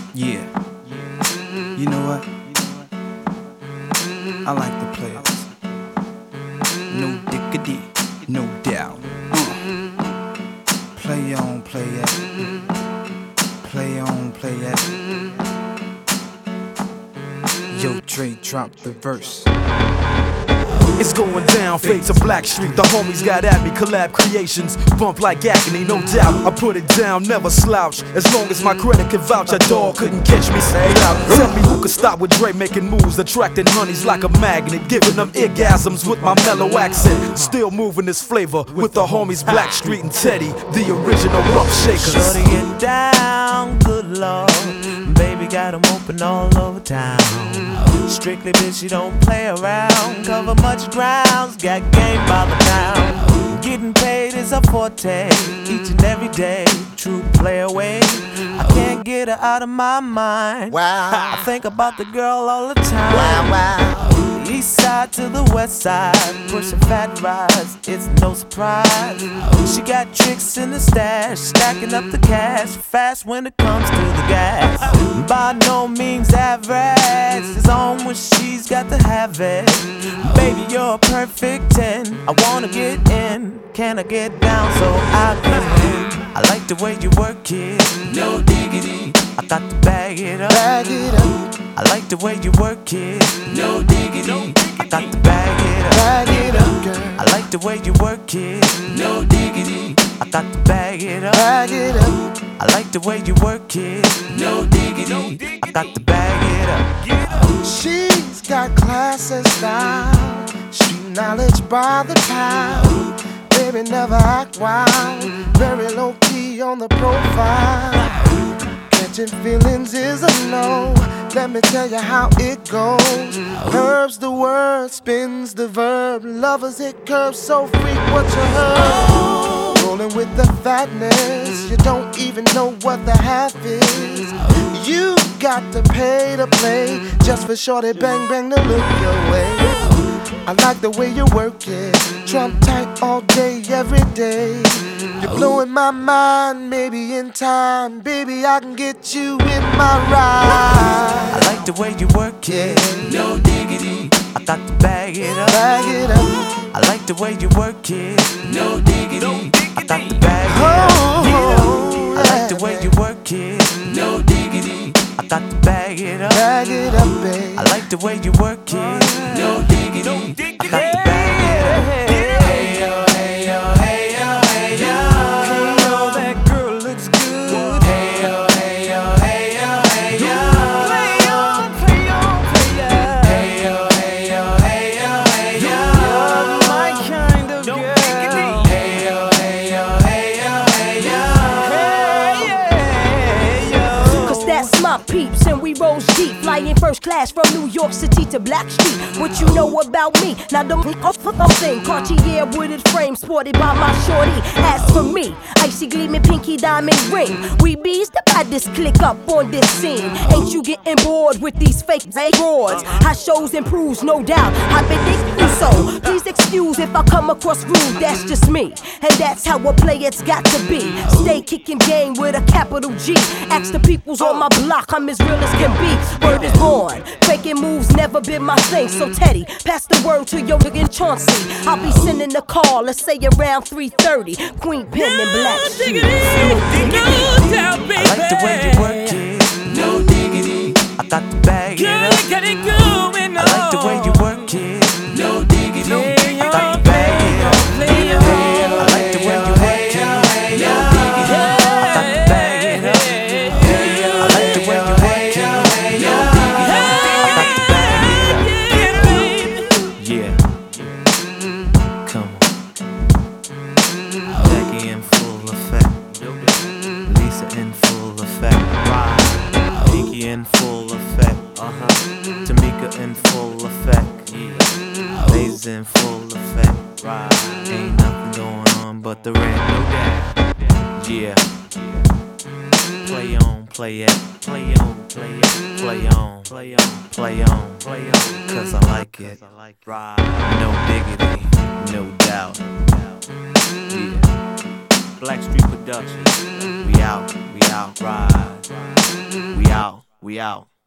Yeah, you know what? I like the players. No diggity, no doubt. Play on, play it. Play on, play it. Yo, Dre, drop the verse. It's going down, fade to Blackstreet. The homies got at me, collab creations, bump like agony, no doubt. I put it down, never slouch. As long as my credit can vouch, a dog couldn't catch me. Say out. Tell me who could stop with Dre making moves, attracting honeys like a magnet, giving them orgasms with my mellow accent. Still moving this flavor with the homies Blackstreet and Teddy, the original rough shakers. Shorty get down, good lord. Baby got 'em open all over town. Strictly bitch, you don't play around. Cover much grounds, got game by the pound. Getting paid is a forte, each and every day. True play away, I can't get her out of my mind. Wow. I think about the girl all the time. Wow, wow. East side to the west side, pushing fat rides, it's no surprise. She got tricks in the stash, stacking up the cash, fast when it comes to the gas. By no means average, it's on when she's got to have it. Baby, you're a perfect 10, I wanna get in. Can I get down so I can win? I like the way you work it, no diggity. I got to bag it up. Bag it up. I like the way you work it, no diggity. I got to bag it up. Bag it up, girl. I like the way you work it, no diggity. I got to bag it up. Bag it up. I like the way you work it, no diggity. I got to bag it up. She's got class and style, street knowledge by the pound. Baby, never act wild, very low key on the profile. Catching feelings is a no. Let me tell you how it goes. Herbs the word, spins the verb. Lovers hit curves, so freak what you heard. Rolling with the fatness, you don't even know what the half is. You got to pay to play, just for shorty bang bang to look your way. I like the way you work it, trump tight all day, every day. You're blowing my mind, maybe in time, baby, I can get you in my ride. I like the way you work it, no diggity. I got to bag it up. Bag it up. I like the way you work it, no diggity. I got to bag it up. Oh, I like the way you work it, no diggity. I got to bag it up. Bag it up, babe. I like the way you work it, no diggity. I got to bag it up. Hey yo, hey yo, hey yo, hey yo. Hey yo, that girl looks good. Hey yo, hey yo, hey yo, hey yo. Play on, play on, play on. Hey yo, hey yo, hey yo, hey yo. You're my kind of girl. Hey yo, hey yo, hey yo, hey yo. Hey yo. Cause that's my peeps and we rose deep, flying first class from New York City to Blackstreet. What you know about me? Now don't thing. Cartier wooded frame sported by my shorty. As for me, icy gleaming pinky diamond ring. We bees the baddest click up on this scene. Ain't you getting bored with these fake broads? How shows improves, no doubt. I've been thinking so. Please excuse if I come across rude, that's just me. And that's how a player's got to be. Stay kicking game with a capital G. Ask the peoples on my block, I'm as real as can be. Word is born, faking moves never been my thing. So Teddy, pass the word to your nigga Chauncey. I'll be sending a call, let's say around 3:30. Queen Pen and Blackstreet. No doubt, baby. I like the way you work it, no diggity. I got to bag it up. Got it going on. I like the way you work it, no diggity. I got to bag it up. I like the way you work it, no diggity. I got to bag it up. I like the way you work it, no diggity. I got to bag it up. Yeah. Come on. Becky in full effect. Lisa in full effect. Pinky in full effect. Tamika in full effect. Lays in full effect. Ain't nothing going on but the rent. Yeah. Play on, play it. Play on, play it. Play on, play on, play on, play on. Cause I like it. No diggity, no doubt. Yeah. Blackstreet Productions. We out, ride. We out. We out.